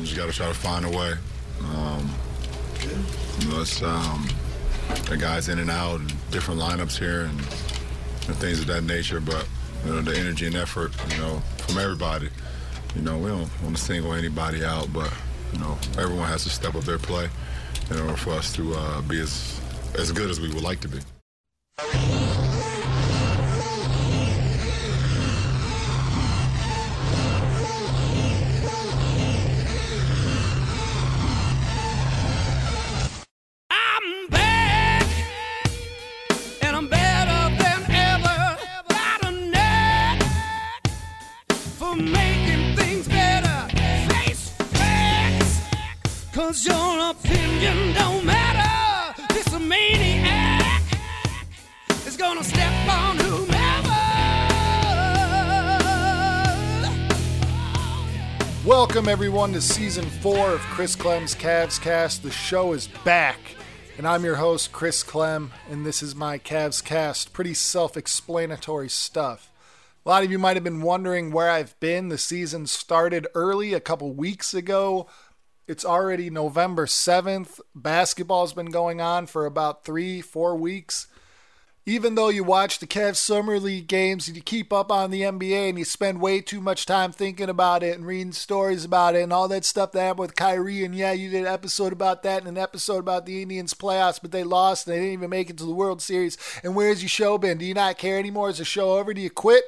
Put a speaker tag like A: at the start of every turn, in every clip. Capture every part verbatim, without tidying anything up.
A: We just got to try to find a way. Um, you know, it's um, the guys in and out and different lineups here and, and things of that nature. But you know, the energy and effort, you know, from everybody. You know, we don't want to single anybody out, but you know, everyone has to step up their play in order for us to uh, be as as good as we would like to be.
B: Your opinion don't matter. This a maniac is gonna step on whomever.
C: Welcome everyone to season four of Chris Clem's Cavs Cast. The show is back, and I'm your host Chris Clem, and this is my Cavs Cast. Pretty self-explanatory stuff. A lot of you might have been wondering where I've been. The season started early a couple weeks ago. It's already November seventh. Basketball's been going on for about three, four weeks. Even though you watch the Cavs Summer League games and you keep up on the N B A and you spend way too much time thinking about it and reading stories about it and all that stuff that happened with Kyrie, and yeah, you did an episode about that and an episode about the Indians playoffs, but they lost and they didn't even make it to the World Series. And where's your show been? Do you not care anymore? Is the show over? Do you quit?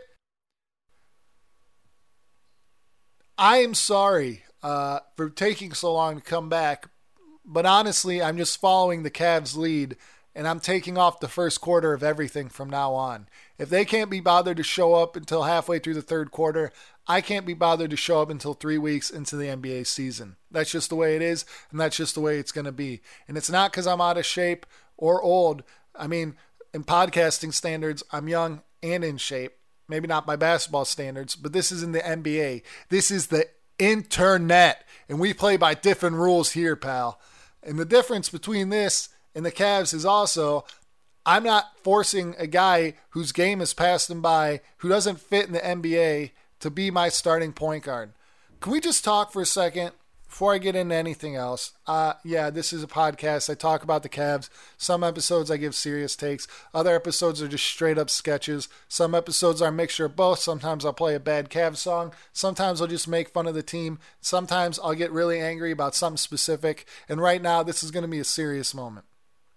C: I am sorry. Uh, for taking so long to come back. But honestly, I'm just following the Cavs lead, and I'm taking off the first quarter of everything from now on. If they can't be bothered to show up until halfway through the third quarter, I can't be bothered to show up until three weeks into the N B A season. That's just the way it is, and that's just the way it's going to be. And it's not because I'm out of shape or old. I mean, in podcasting standards, I'm young and in shape. Maybe not by basketball standards, but this is in the N B A. This is the internet, and we play by different rules here, pal. And the difference between this and the Cavs is also I'm not forcing a guy whose game has passed him by, who doesn't fit in the N B A, to be my starting point guard. Can we just talk for a second before I get into anything else? Uh, yeah, this is a podcast. I talk about the Cavs. Some episodes I give serious takes. Other episodes are just straight up sketches. Some episodes are a mixture of both. Sometimes I'll play a bad Cavs song. Sometimes I'll just make fun of the team. Sometimes I'll get really angry about something specific. And right now, this is going to be a serious moment.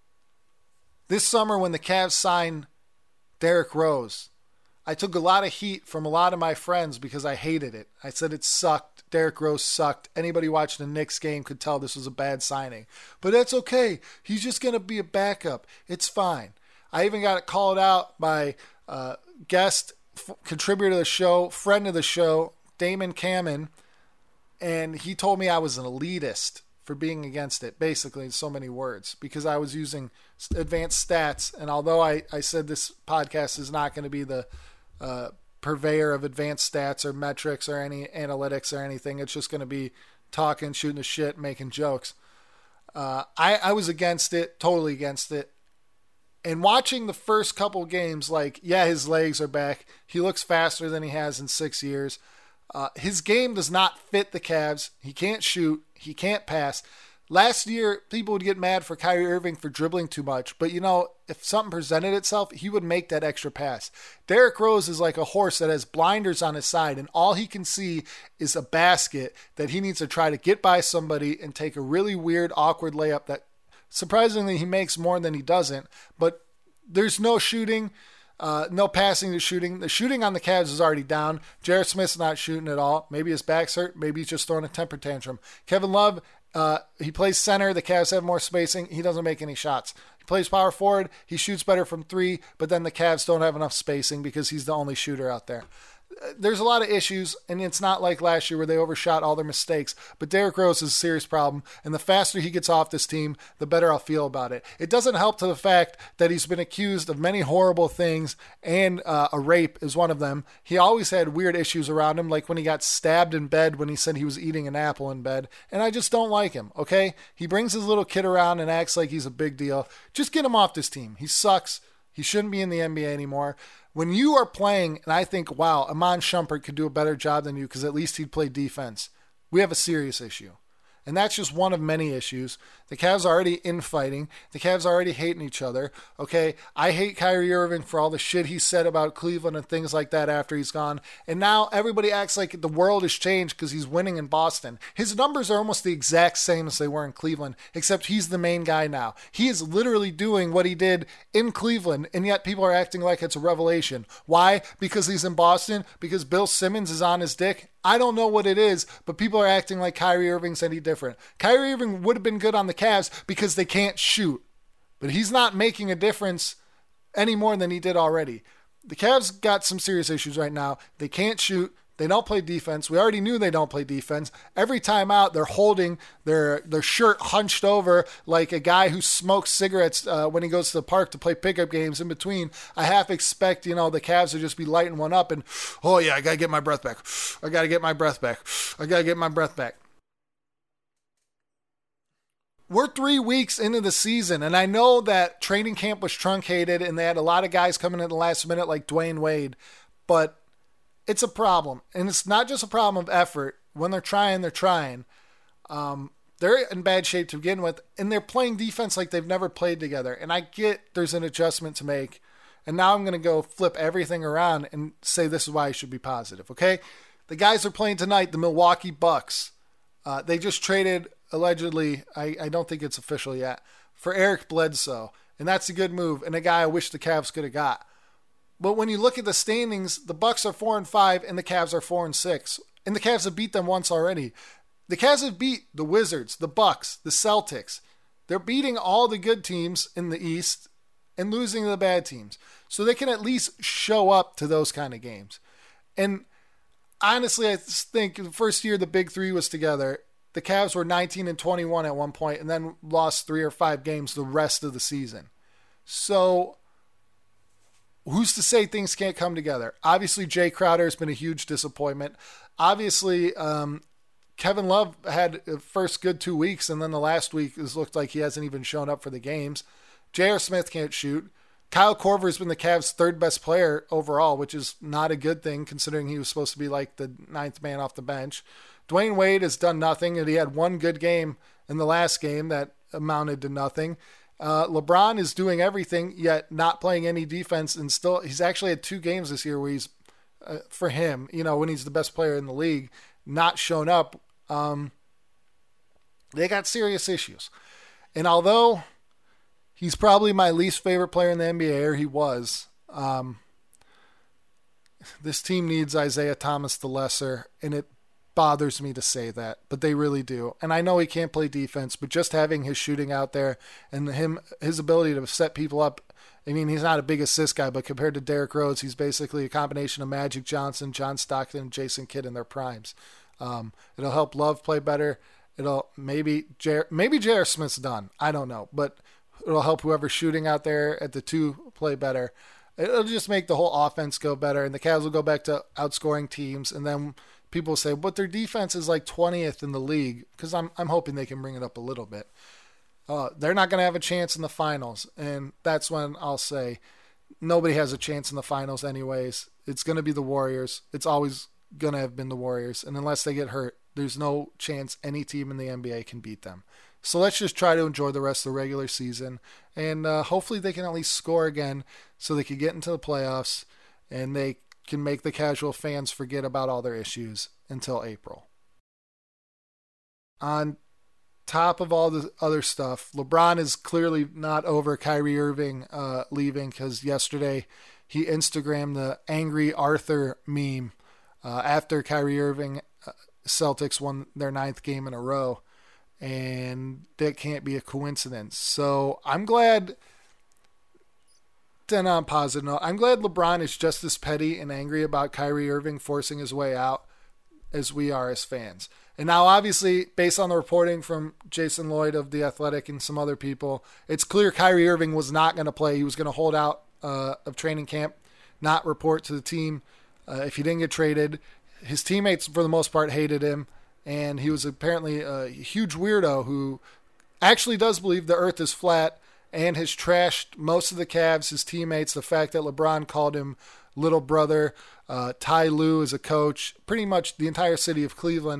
C: This summer when the Cavs signed Derrick Rose, I took a lot of heat from a lot of my friends because I hated it. I said it sucked. Derrick Rose sucked. Anybody watching the Knicks game could tell this was a bad signing. But that's okay. He's just going to be a backup. It's fine. I even got it called out by uh, guest, f- contributor to the show, friend of the show, Damon Cameron, and he told me I was an elitist for being against it, basically in so many words, because I was using advanced stats. And although I, I said this podcast is not going to be the uh, purveyor of advanced stats or metrics or any analytics or anything, it's just going to be talking, shooting the shit, making jokes. Uh, I, I was against it, totally against it. And watching the first couple games, like, yeah, his legs are back. He looks faster than he has in six years. Uh, his game does not fit the Cavs. He can't shoot. He can't pass. Last year, people would get mad for Kyrie Irving for dribbling too much. But, you know, if something presented itself, he would make that extra pass. Derrick Rose is like a horse that has blinders on his side, and all he can see is a basket that he needs to try to get by somebody and take a really weird, awkward layup that surprisingly he makes more than he doesn't. But there's no shooting. Uh, no passing to shooting. The shooting on the Cavs is already down. Jared Smith's not shooting at all. Maybe his back's hurt. Maybe he's just throwing a temper tantrum. Kevin Love, uh, he plays center. The Cavs have more spacing. He doesn't make any shots. He plays power forward. He shoots better from three, but then the Cavs don't have enough spacing because he's the only shooter out there. There's a lot of issues, and it's not like last year where they overshot all their mistakes, but Derrick Rose is a serious problem, and the faster he gets off this team, the better I'll feel about it. It doesn't help to the fact that he's been accused of many horrible things, and uh, a rape is one of them. He always had weird issues around him, like when he got stabbed in bed when he said he was eating an apple in bed, and I just don't like him, okay? He brings his little kid around and acts like he's a big deal. Just get him off this team. He sucks. He shouldn't be in the N B A anymore. When you are playing, and I think, wow, Iman Shumpert could do a better job than you because at least he'd play defense, we have a serious issue. And that's just one of many issues. The Cavs are already infighting. The Cavs are already hating each other. Okay, I hate Kyrie Irving for all the shit he said about Cleveland and things like that after he's gone. And now everybody acts like the world has changed because he's winning in Boston. His numbers are almost the exact same as they were in Cleveland, except he's the main guy now. He is literally doing what he did in Cleveland, and yet people are acting like it's a revelation. Why? Because he's in Boston? Because Bill Simmons is on his dick? I don't know what it is, but people are acting like Kyrie Irving's any different. Kyrie Irving would have been good on the Cavs because they can't shoot, but he's not making a difference any more than he did already. The Cavs got some serious issues right now. They can't shoot. They don't play defense. We already knew they don't play defense. Every time out, they're holding their their shirt hunched over like a guy who smokes cigarettes uh, when he goes to the park to play pickup games in between. I half expect, you know, the Cavs to just be lighting one up and, oh yeah, I got to get my breath back. I got to get my breath back. I got to get my breath back. We're three weeks into the season, and I know that training camp was truncated and they had a lot of guys coming in the last minute like Dwayne Wade, but it's a problem. And it's not just a problem of effort. When they're trying, they're trying. Um, they're in bad shape to begin with, and they're playing defense like they've never played together. And I get there's an adjustment to make. And now I'm going to go flip everything around and say this is why I should be positive, okay? The guys are playing tonight, the Milwaukee Bucks. Uh, they just traded, allegedly, I, I don't think it's official yet, for Eric Bledsoe. And that's a good move, and a guy I wish the Cavs could have got. But when you look at the standings, the Bucks are four and five, and the Cavs are four and six, and the Cavs have beat them once already. The Cavs have beat the Wizards, the Bucks, the Celtics. They're beating all the good teams in the East and losing to the bad teams, so they can at least show up to those kind of games. And honestly, I think the first year the Big Three was together, the Cavs were nineteen and twenty-one at one point, and then lost three or five games the rest of the season. So who's to say things can't come together? Obviously, Jay Crowder has been a huge disappointment. Obviously, um, Kevin Love had the first good two weeks, and then the last week has looked like he hasn't even shown up for the games. J R. Smith can't shoot. Kyle Korver has been the Cavs' third best player overall, which is not a good thing considering he was supposed to be like the ninth man off the bench. Dwayne Wade has done nothing, and he had one good game in the last game that amounted to nothing. Uh, LeBron is doing everything, yet not playing any defense, and still he's actually had two games this year where he's, uh, for him, you know, when he's the best player in the league, not shown up. Um, they got serious issues. And although he's probably my least favorite player in the N B A, or he was, um, this team needs Isaiah Thomas the lesser, and it bothers me to say that, but they really do. And I know he can't play defense, but just having his shooting out there and him, his ability to set people up. I mean, he's not a big assist guy, but compared to Derrick Rose, he's basically a combination of Magic Johnson, John Stockton, and Jason Kidd in their primes. Um, it'll help Love play better. It'll maybe J- maybe J R. Smith's done. I don't know, but it'll help whoever's shooting out there at the two play better. It'll just make the whole offense go better, and the Cavs will go back to outscoring teams, and then people say, but their defense is like twentieth in the league, because I'm I'm hoping they can bring it up a little bit. Uh, they're not going to have a chance in the finals, and that's when I'll say nobody has a chance in the finals anyways. It's going to be the Warriors. It's always going to have been the Warriors, and unless they get hurt, there's no chance any team in the N B A can beat them. So let's just try to enjoy the rest of the regular season, and uh, hopefully they can at least score again so they can get into the playoffs, and they can make the casual fans forget about all their issues until April. On top of all the other stuff, LeBron is clearly not over Kyrie Irving uh, leaving, because yesterday he Instagrammed the Angry Arthur meme uh, after Kyrie Irving uh, Celtics won their ninth game in a row, and that can't be a coincidence. So I'm glad... Then on positive note, I'm glad LeBron is just as petty and angry about Kyrie Irving forcing his way out as we are as fans. And now, obviously, based on the reporting from Jason Lloyd of The Athletic and some other people, it's clear Kyrie Irving was not going to play. He was going to hold out uh, of training camp, not report to the team uh, if he didn't get traded. His teammates, for the most part, hated him, and he was apparently a huge weirdo who actually does believe the earth is flat, and has trashed most of the Cavs, his teammates, the fact that LeBron called him little brother. Uh, Ty Lue is a coach, pretty much the entire city of Cleveland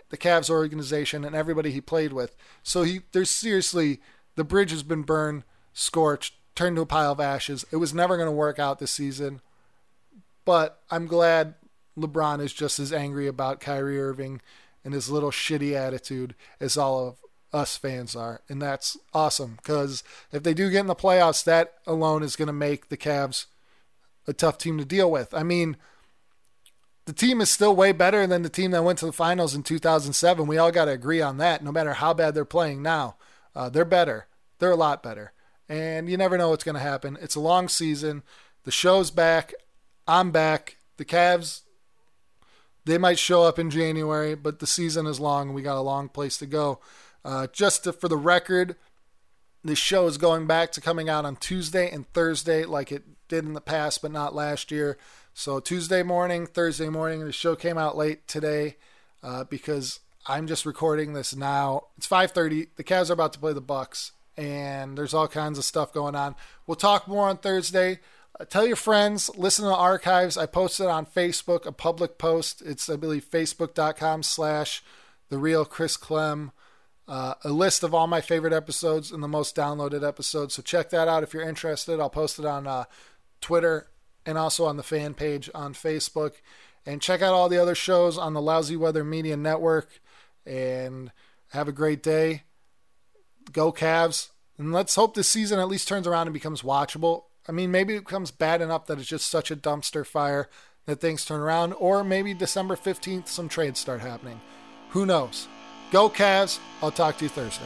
C: the Cavs organization and everybody he played with. So he, there's seriously, the bridge has been burned, scorched, turned to a pile of ashes. It was never going to work out this season. But I'm glad LeBron is just as angry about Kyrie Irving and his little shitty attitude as all of us fans are. And that's awesome, because if they do get in the playoffs, that alone is going to make the Cavs a tough team to deal with. I mean, the team is still way better than the team that went to the finals in two thousand seven. We all got to agree on that, no matter how bad they're playing now. Uh, they're better. They're a lot better. And you never know what's going to happen. It's a long season. The show's back. I'm back. The Cavs, they might show up in January, but the season is long and we got a long place to go. Uh, just to, for the record, this show is going back to coming out on Tuesday and Thursday like it did in the past, but not last year. So Tuesday morning, Thursday morning, the show came out late today uh, because I'm just recording this now. It's five thirty. The Cavs are about to play the Bucks, and there's all kinds of stuff going on. We'll talk more on Thursday. Uh, tell your friends, listen to the archives. I posted on Facebook a public post. It's, I believe, facebook.com slash the real Chris Clem. Uh, a list of all my favorite episodes and the most downloaded episodes. So check that out if you're interested. I'll post it on uh, Twitter and also on the fan page on Facebook. And check out all the other shows on the Lousy Weather Media Network. And have a great day. Go Cavs. And let's hope this season at least turns around and becomes watchable. I mean, maybe it becomes bad enough that it's just such a dumpster fire that things turn around. Or maybe December fifteenth, some trades start happening. Who knows? Go Cavs. I'll talk to you Thursday.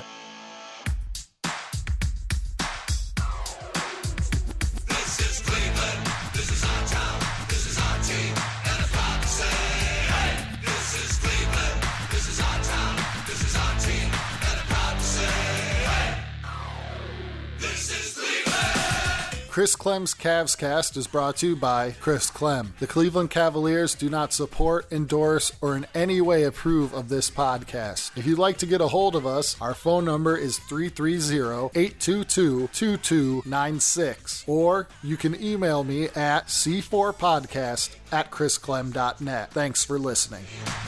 D: This is Cleveland. This is our town. This is our team. And I'm proud to say, hey, this is Cleveland. This is our town. This is our team. And I'm proud to say, hey, this is Cleveland.
C: Chris Clem's Cavs Cast is brought to you by Chris Clem. The Cleveland Cavaliers do not support, endorse, or in any way approve of this podcast. If you'd like to get a hold of us, our phone number is three three zero, eight two two, two two nine six. Or you can email me at c four podcast at chris clem dot net. Thanks for listening.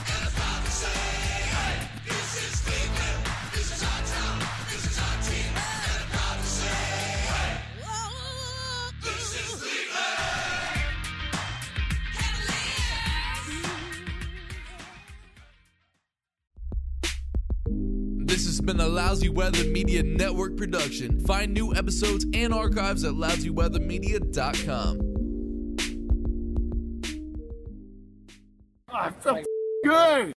E: This has been a Lousy Weather Media Network production. Find new episodes and archives at lousy weather media dot com.
F: I felt good.